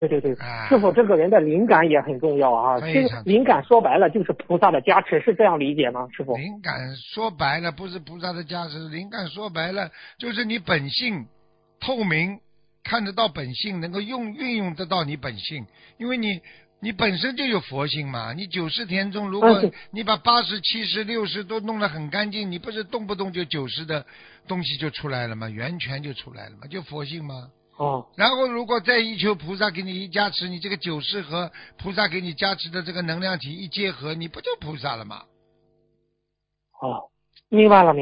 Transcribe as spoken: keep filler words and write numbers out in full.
对对对， 啊， 师傅，这个人的灵感也很重要啊。这非常个灵感说白了就是菩萨的加持，是这样理解吗，师傅？ 灵感说白了不是菩萨的加持，灵感说白了就是你本性透明，看得到本性，能够用运用得到你本性，因为你你本身就有佛性嘛。你九十田中，如果嗯，对， 你把八十、七十、六十都弄得很干净，你不是动不动就九十的东西就出来了吗？源泉就出来了吗？就佛性吗？ 哦然后如果再一求菩萨给你一加持，你这个九世和菩萨给你加持的这个能量体一结合，你不就菩萨了吗？ 哦，明白了。